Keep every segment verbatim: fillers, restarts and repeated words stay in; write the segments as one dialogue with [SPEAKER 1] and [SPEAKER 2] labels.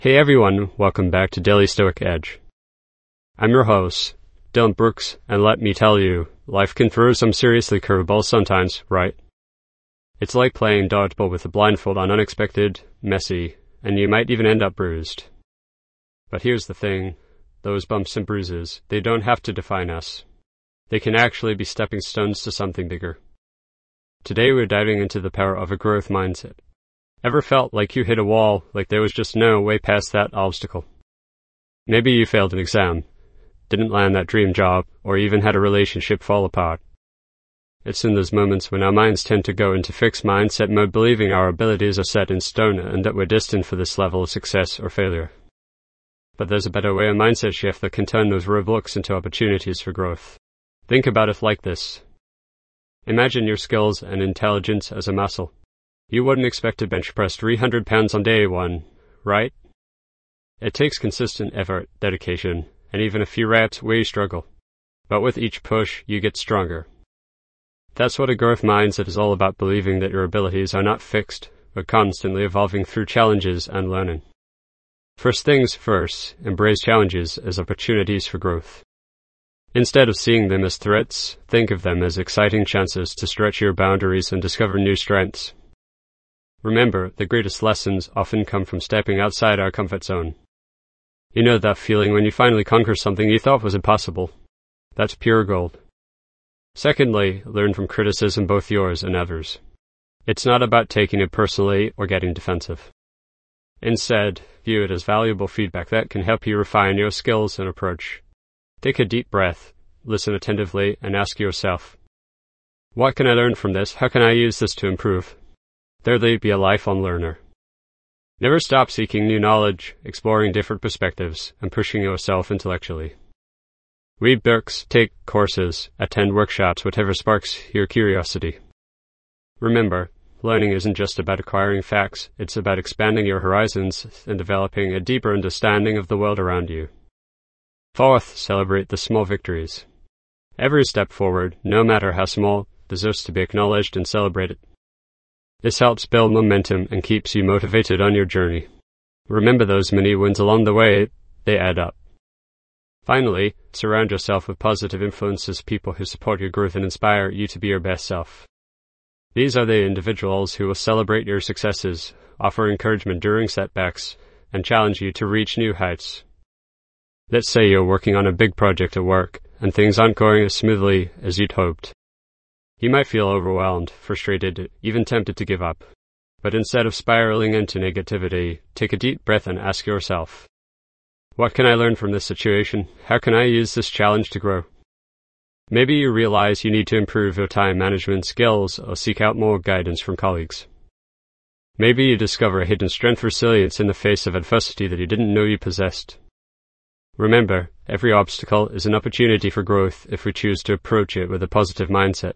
[SPEAKER 1] Hey everyone, welcome back to Daily Stoic Edge. I'm your host, Dylan Brooks, and let me tell you, life can throw some seriously curveballs sometimes, right? It's like playing dodgeball with a blindfold on, unexpected, messy, and you might even end up bruised. But here's the thing, those bumps and bruises, they don't have to define us. They can actually be stepping stones to something bigger. Today we're diving into the power of a growth mindset. Ever felt like you hit a wall, like there was just no way past that obstacle? Maybe you failed an exam, didn't land that dream job, or even had a relationship fall apart. It's in those moments when our minds tend to go into fixed mindset mode, believing our abilities are set in stone and that we're destined for this level of success or failure. But there's a better way, a mindset shift that can turn those roadblocks into opportunities for growth. Think about it like this. Imagine your skills and intelligence as a muscle. You wouldn't expect to bench press three hundred pounds on day one, right? It takes consistent effort, dedication, and even a few reps where you struggle. But with each push, you get stronger. That's what a growth mindset is all about, believing that your abilities are not fixed, but constantly evolving through challenges and learning. First things first, embrace challenges as opportunities for growth. Instead of seeing them as threats, think of them as exciting chances to stretch your boundaries and discover new strengths. Remember, the greatest lessons often come from stepping outside our comfort zone. You know that feeling when you finally conquer something you thought was impossible? That's pure gold. Secondly, learn from criticism, both yours and others. It's not about taking it personally or getting defensive. Instead, view it as valuable feedback that can help you refine your skills and approach. Take a deep breath, listen attentively, and ask yourself, what can I learn from this? How can I use this to improve? Thirdly, be a lifelong learner. Never stop seeking new knowledge, exploring different perspectives, and pushing yourself intellectually. Read books, take courses, attend workshops, whatever sparks your curiosity. Remember, learning isn't just about acquiring facts, it's about expanding your horizons and developing a deeper understanding of the world around you. Fourth, celebrate the small victories. Every step forward, no matter how small, deserves to be acknowledged and celebrated. This helps build momentum and keeps you motivated on your journey. Remember those mini wins along the way, they add up. Finally, surround yourself with positive influences, people who support your growth and inspire you to be your best self. These are the individuals who will celebrate your successes, offer encouragement during setbacks, and challenge you to reach new heights. Let's say you're working on a big project at work, and things aren't going as smoothly as you'd hoped. You might feel overwhelmed, frustrated, even tempted to give up. But instead of spiraling into negativity, take a deep breath and ask yourself, what can I learn from this situation? How can I use this challenge to grow? Maybe you realize you need to improve your time management skills or seek out more guidance from colleagues. Maybe you discover a hidden strength, resilience in the face of adversity that you didn't know you possessed. Remember, every obstacle is an opportunity for growth if we choose to approach it with a positive mindset.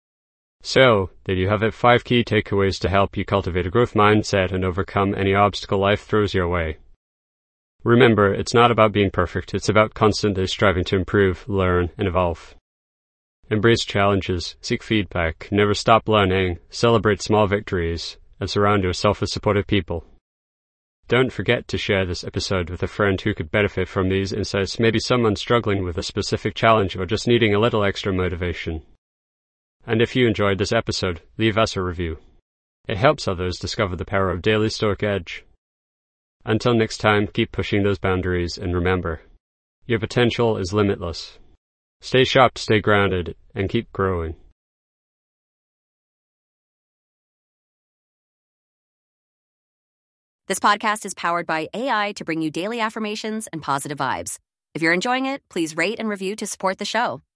[SPEAKER 1] So, there you have it, five key takeaways to help you cultivate a growth mindset and overcome any obstacle life throws your way. Remember, it's not about being perfect, it's about constantly striving to improve, learn, and evolve. Embrace challenges, seek feedback, never stop learning, celebrate small victories, and surround yourself with supportive people. Don't forget to share this episode with a friend who could benefit from these insights, maybe someone struggling with a specific challenge or just needing a little extra motivation. And if you enjoyed this episode, leave us a review. It helps others discover the power of Daily Stoic Edge. Until next time, keep pushing those boundaries and remember, your potential is limitless. Stay sharp, stay grounded, and keep growing.
[SPEAKER 2] This podcast is powered by A I to bring you daily affirmations and positive vibes. If you're enjoying it, please rate and review to support the show.